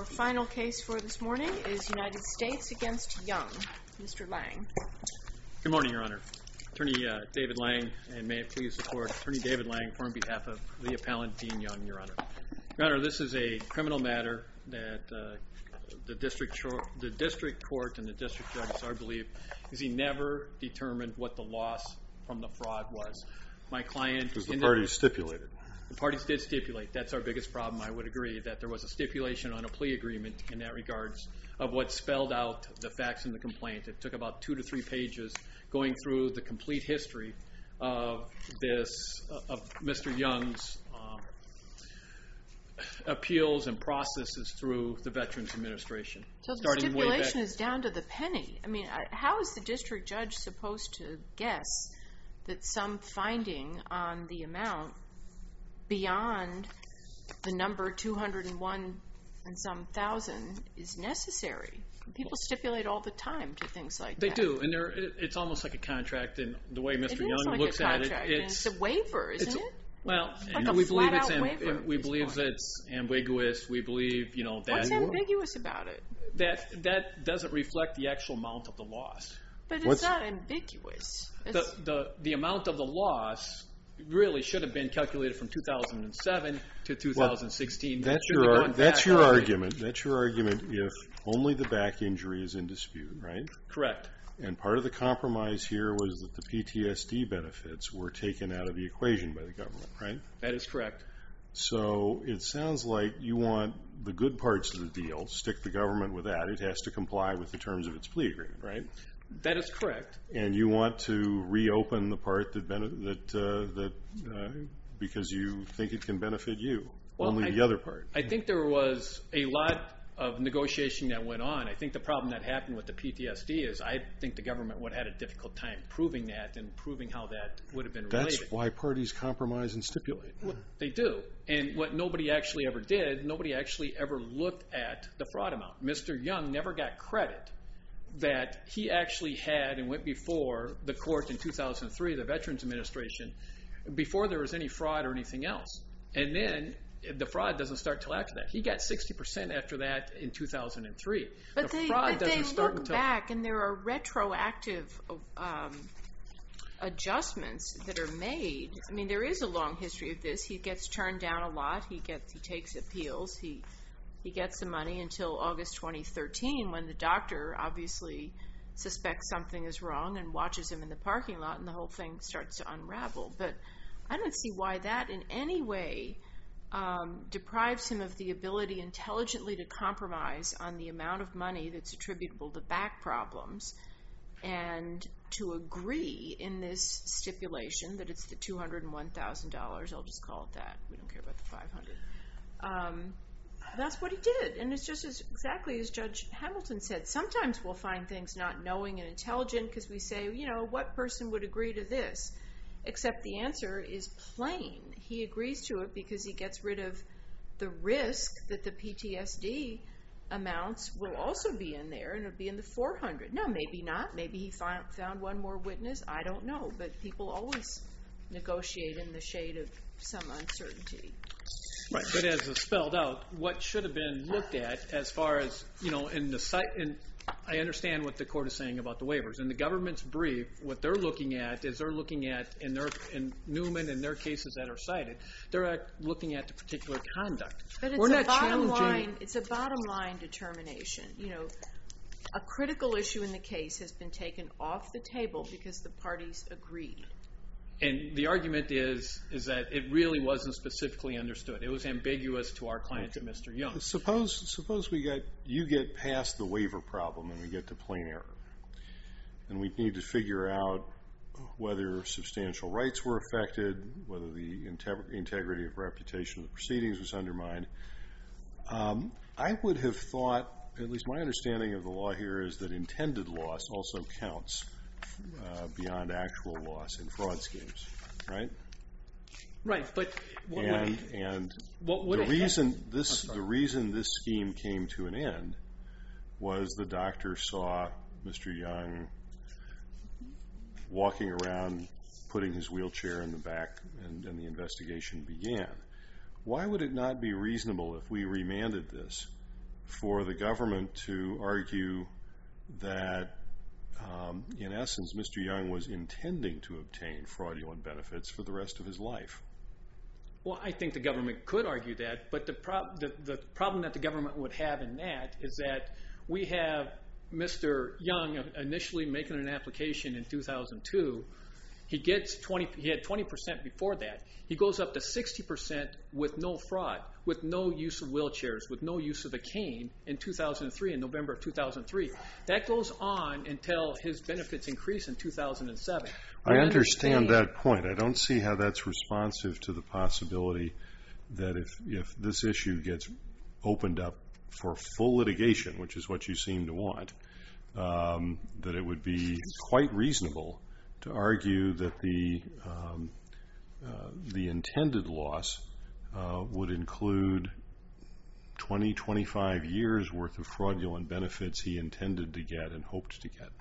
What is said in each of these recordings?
final case for this morning is United States against Young. Mr. Lang. Good morning, Your Honor. Attorney David Lang, and may it please the Court, Attorney David Lang, on behalf of the appellant Dean Young, Your Honor. Your Honor, this is a criminal matter that the district court and the district judges are believe is he never determined what the loss from the fraud was. My client... Because the parties stipulated. The parties did stipulate. That's our biggest problem. I would agree that there was a stipulation on a plea agreement in that regards of what spelled out the facts in the complaint. It took about 2 to 3 pages going through the complete history of Mr. Young's appeals and processes through the Veterans Administration. So the stipulation is down to the penny. I mean, how is the district judge supposed to guess that some finding on the amount beyond the number 201 and some thousand is necessary? People stipulate all the time to things like that. They do, and it's almost like a contract, and the way Mr. Young looks at it, it's a waiver, isn't it? Well, like we believe it's ambiguous. We believe, that... What's ambiguous about it? That doesn't reflect the actual amount of the loss. But it's not ambiguous. The amount of the loss really should have been calculated from 2007 to 2016. That's your argument. That's your argument if only the back injury is in dispute, right? Correct. And part of the compromise here was that the PTSD benefits were taken out of the equation by the government, right? That is correct. So it sounds like you want the good parts of the deal, stick the government with that. It has to comply with the terms of its plea agreement, right? That is correct. And you want to reopen the part that because you think it can benefit you, only the other part. I think there was a lot of negotiation that went on. I think the problem that happened with the PTSD is I think the government would have had a difficult time proving that and proving how that would have been related. That's why parties compromise and stipulate. Well, they do. And what nobody actually ever did, nobody actually ever looked at the fraud amount. Mr. Young never got credit that he actually had and went before the court in 2003, the Veterans Administration, before there was any fraud or anything else. And then the fraud doesn't start till after that. He got 60% after that in 2003. But they look back and there are retroactive adjustments that are made. I mean, there is a long history of this. He gets turned down a lot. He takes appeals. He gets the money until August 2013 when the doctor obviously suspects something is wrong and watches him in the parking lot and the whole thing starts to unravel. But I don't see why that in any way deprives him of the ability intelligently to compromise on the amount of money that's attributable to back problems and to agree in this stipulation that it's the $201,000. I'll just call it that. We don't care about the $500. That's what he did, and it's just exactly as Judge Hamilton said. Sometimes we'll find things not knowing and intelligent because we say, what person would agree to this? Except the answer is plain. He agrees to it because he gets rid of the risk that the PTSD amounts will also be in there, and it'll be in the $400. No, maybe not. Maybe he found one more witness. I don't know, but people always negotiate in the shade of some uncertainty. Right, but as it's spelled out, what should have been looked at as far as, in the site, and I understand what the court is saying about the waivers. In the government's brief, what they're looking at is they're looking at, in Newman and their cases that are cited, they're looking at the particular conduct. But it's a bottom line determination. A critical issue in the case has been taken off the table because the parties agreed. And the argument is that it really wasn't specifically understood. It was ambiguous to our client, to Mr. Young. Suppose you get past the waiver problem and we get to plain error. And we need to figure out whether substantial rights were affected, whether the integrity of reputation of the proceedings was undermined. I would have thought, at least my understanding of the law here, is that intended loss also counts beyond actual loss in fraud schemes, right? Right, but the reason this scheme came to an end was the doctor saw Mr. Young walking around, putting his wheelchair in the back, and the investigation began. Why would it not be reasonable if we remanded this for the government to argue that, in essence, Mr. Young was intending to obtain fraudulent benefits for the rest of his life? Well, I think the government could argue that, but the problem that the government would have in that is that we have Mr. Young initially making an application in 2002. He had 20% before that. He goes up to 60% with no fraud, with no use of wheelchairs, with no use of a cane in 2003, in November of 2003. That goes on until his benefits increase in 2007. I understand that point. I don't see how that's responsive to the possibility that if this issue gets opened up for full litigation, which is what you seem to want, that it would be quite reasonable to argue that the intended loss would include 20, 25 years worth of fraudulent benefits he intended to get and hoped to get.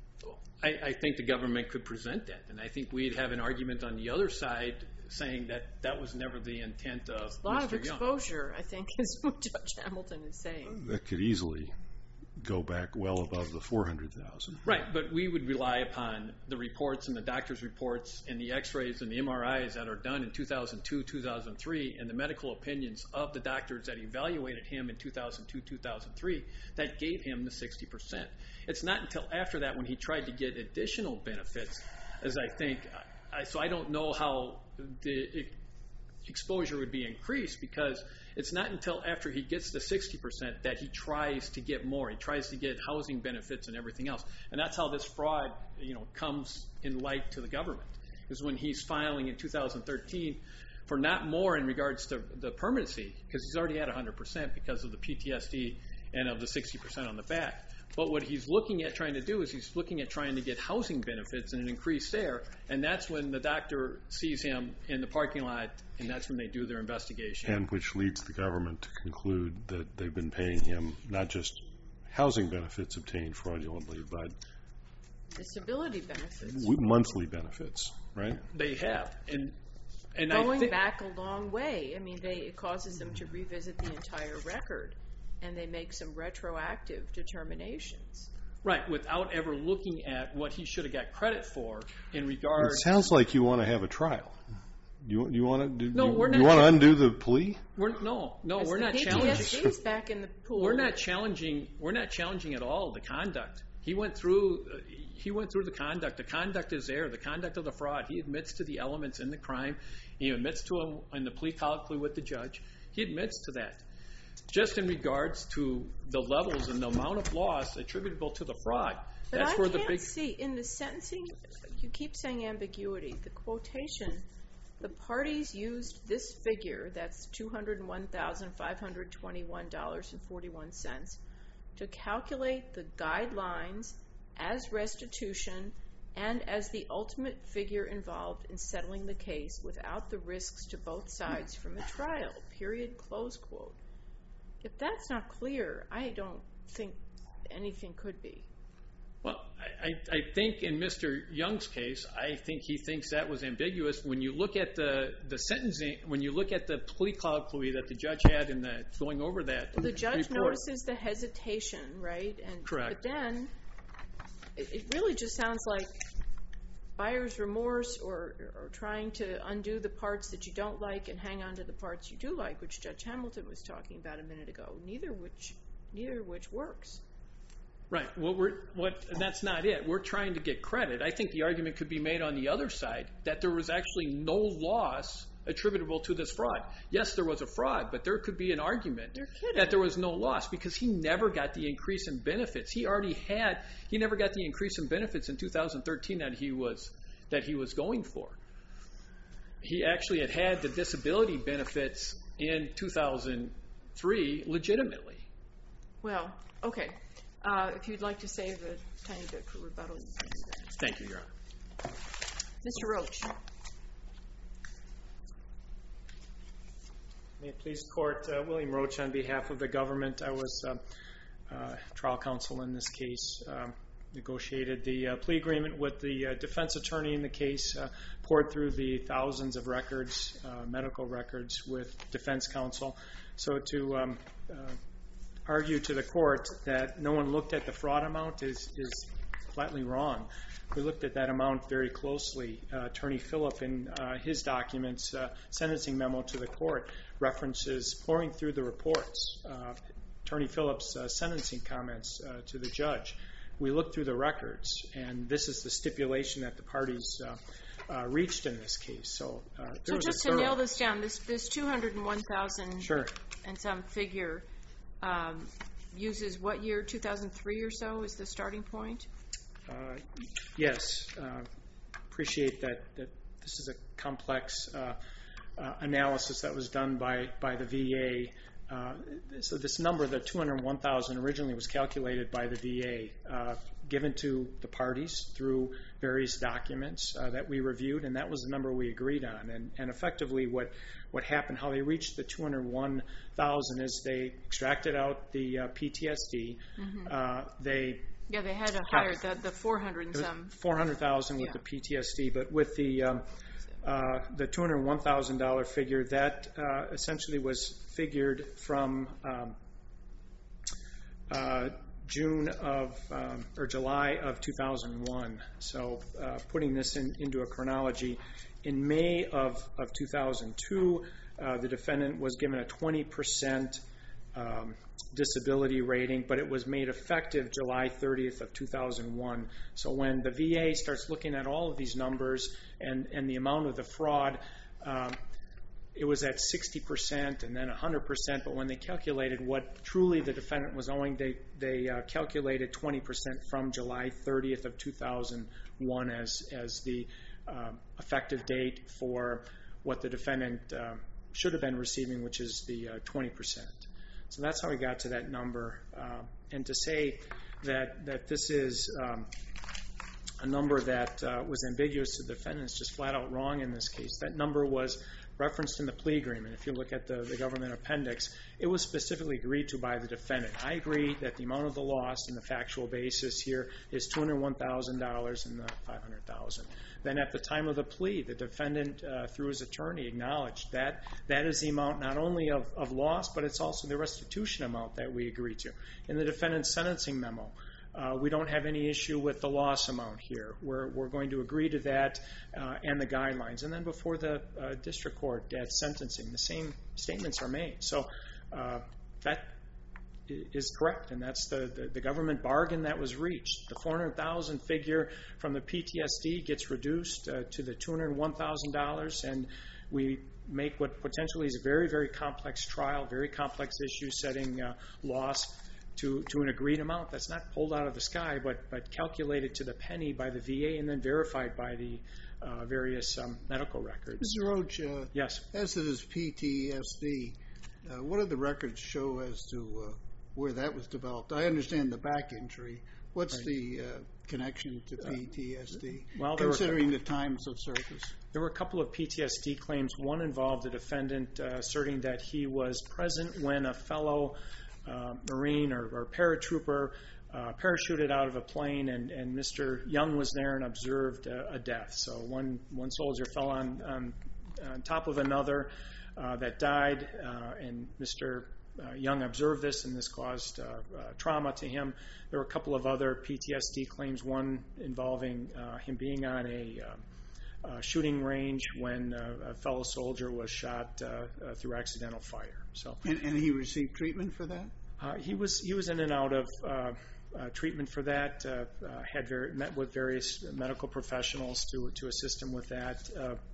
I think the government could present that, and I think we'd have an argument on the other side saying that that was never the intent of Mr. Young. A lot of exposure, I think, is what Judge Hamilton is saying. That could easily go back well above the $400,000. Right, but we would rely upon the reports and the doctor's reports and the x-rays and the MRIs that are done in 2002, 2003, and the medical opinions of the doctors that evaluated him in 2002, 2003 that gave him the 60%. It's not until after that when he tried to get additional benefits, as I think, so I don't know how the exposure would be increased, because it's not until after he gets the 60% that he tries to get more. He tries to get housing benefits and everything else. And that's how this fraud, comes in light to the government, is when he's filing in 2013 for not more in regards to the permanency, because he's already at 100% because of the PTSD and of the 60% on the back. But what he's looking at trying to do is he's looking at trying to get housing benefits and an increase there, and that's when the doctor sees him in the parking lot, and that's when they do their investigation. And which leads the government to conclude that they've been paying him not just housing benefits obtained fraudulently, but disability benefits. Monthly benefits, right? They have. And going back a long way. I mean, it causes them to revisit the entire record, and they make some retroactive determinations. Right, without ever looking at what he should have got credit for in regards... It sounds like you want to have a trial. You want to No, we're not. You want to undo the plea? We're not challenging. PTSD's back in the pool. We're not challenging at all the conduct. He went through the conduct. The conduct is there. The conduct of the fraud. He admits to the elements in the crime. He admits to them in the plea colloquy with the judge. He admits to that. Just in regards to the levels and the amount of loss attributable to the fraud. But that's where can't see, in the sentencing, you keep saying ambiguity. The quotation, the parties used this figure, that's $201,521.41, to calculate the guidelines as restitution and as the ultimate figure involved in settling the case without the risks to both sides from a trial, period, close quote. If that's not clear, I don't think anything could be. Well, I think in Mr. Young's case, I think he thinks that was ambiguous. When you look at the sentencing, when you look at the plea colloquy that the judge had in that, going over that the judge report, notices the hesitation, right? Correct. But then it really just sounds like buyer's remorse or trying to undo the parts that you don't like and hang on to the parts you do like, which Judge Hamilton was talking about a minute ago. Neither which works. Right. That's not it. We're trying to get credit. I think the argument could be made on the other side that there was actually no loss attributable to this fraud. Yes, there was a fraud, but there could be an argument that there was no loss because he never got the increase in benefits. He never got the increase in benefits in 2013 that he was going for. He actually had the disability benefits in 2003 legitimately. Well, okay. If you'd like to save a tiny bit for rebuttal, you can do that. Thank you, Your Honor. Mr. Roach. May it please the Court, William Roach on behalf of the government. I was trial counsel in this case, negotiated the plea agreement with the defense attorney in the case, poured through the thousands of records, medical records with defense counsel. So to argue to the court that no one looked at the fraud amount is flatly wrong. We looked at that amount very closely. Attorney Phillip, in his documents, sentencing memo to the court, references pouring through the reports. Attorney Phillip's sentencing comments to the judge. We looked through the records, and this is the stipulation that the parties reached in this case. So just to nail this down, this $201,000 Sure. and some figure uses what year? 2003 or so is the starting point? Yes. Appreciate that this is a complex analysis that was done by the VA. So this number, the $201,000, originally was calculated by the VA, given to the parties through various documents that we reviewed, and that was the number we agreed on. And effectively what happened, how they reached the $201,000 is they extracted out the PTSD. They had to hire the 400 and some. $400,000 with the PTSD, but with the $201,000 figure, that essentially was figured from July of 2001. So putting this into a chronology, in May of 2002, the defendant was given a 20% disability rating, but it was made effective July 30th of 2001. So when the VA starts looking at all of these numbers and the amount of the fraud, it was at 60% and then 100%, but when they calculated what truly the defendant was owing, they calculated 20% from July 30th of 2001 as the effective date for what the defendant should have been receiving, which is the 20%. So that's how we got to that number. And to say that this is a number that was ambiguous to the defendant is just flat out wrong in this case. That number was referenced in the plea agreement. If you look at the government appendix, it was specifically agreed to by the defendant. I agree that the amount of the loss and the factual basis here is $201,000 and the $500,000. Then at the time of the plea, the defendant, through his attorney, acknowledged that that is the amount not only of loss, but it's also the restitution amount that we agreed to. In the defendant's sentencing memo, we don't have any issue with the loss amount here. We're going to agree to that and the guidelines. And then before the district court at sentencing, the same statements are made. So that is correct, and that's the government bargain that was reached. The $400,000 figure from the PTSD gets reduced to the $201,000, and we make what potentially is a very, very complex trial, very complex issue, setting loss to an agreed amount that's not pulled out of the sky, but calculated to the penny by the VA and then verified by the various medical records. Mr. Roach, yes. As to this PTSD, what do the records show as to where that was developed? I understand the back injury. What's the connection to PTSD, considering the times of service? There were a couple of PTSD claims. One involved a defendant asserting that he was present when a fellow Marine or paratrooper parachuted out of a plane, and Mr. Young was there and observed a death. So one soldier fell on top of another that died, and Mr. Young observed this, and this caused trauma to him. There were a couple of other PTSD claims, one involving him being on a shooting range when a fellow soldier was shot through accidental fire. So, and he received treatment for that? He was in and out of treatment for that. Met with various medical professionals to assist him with that.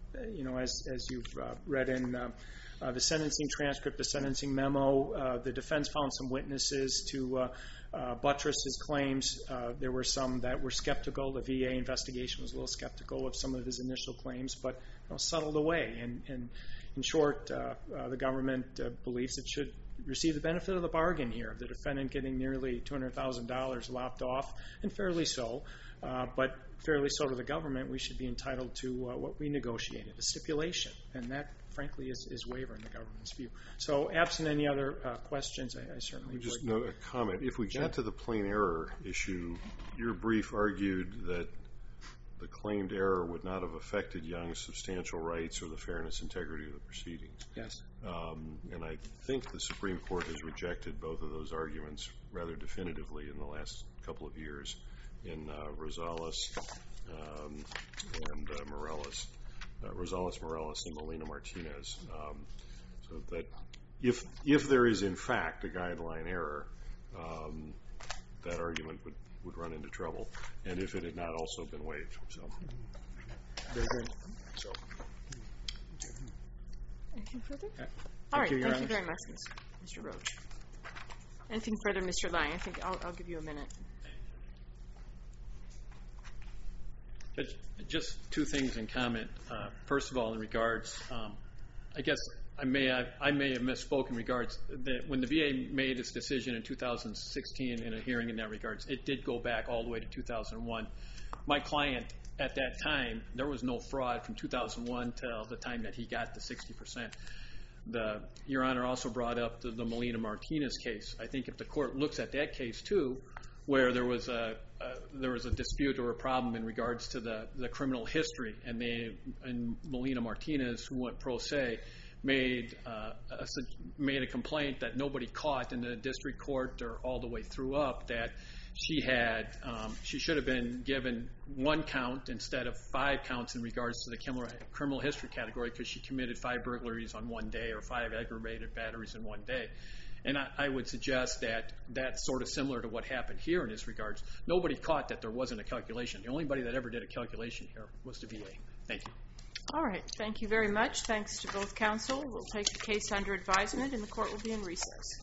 As you've read in the sentencing transcript, the sentencing memo, the defense found some witnesses to buttress his claims. There were some that were skeptical. The VA investigation was a little skeptical of some of his initial claims, but settled away. And in short, the government believes it should receive the benefit of the bargain here, the defendant getting nearly $200,000 lopped off, and fairly so. But fairly so to the government, we should be entitled to what we negotiated, a stipulation. And that, frankly, is waiver in the government's view. So absent any other questions, I certainly would. Just note a comment. If we got to the plain error issue, your brief argued that the claimed error would not have affected Young's substantial rights or the fairness and integrity of the proceedings. Yes. And I think the Supreme Court has rejected both of those arguments rather definitively in the last couple of years in Rosales and Morales. Rosales, Morales, and Molina Martinez. So that if there is in fact a guideline error, that argument would run into trouble, and if it had not also been waived. So, very good. So, anything further? All right. Thank you very much, Mr. Roach. Anything further, Mr. Lang? I think I'll give you a minute. Just two things in comment. First of all, in regards, I guess I may have misspoken in regards that when the VA made its decision in 2016 in a hearing in that regards, it did go back all the way to 2001. My client at that time, there was no fraud from 2001 till the time that he got the 60%. Your Honor also brought up the Molina Martinez case. I think if the court looks at that case too, where there was a dispute or a problem in regards to the criminal history, and Molina Martinez, who went pro se, made a complaint that nobody caught in the district court or all the way through up, that she should have been given 1 count instead of 5 counts in regards to the criminal history category, because she committed 5 burglaries on one day or 5 aggravated batteries in one day. And I would suggest that that's sort of similar to what happened here in this regards. Nobody caught that there wasn't a calculation. The only body that ever did a calculation here was the VA. Thank you. All right. Thank you very much. Thanks to both counsel. We'll take the case under advisement, and the court will be in recess.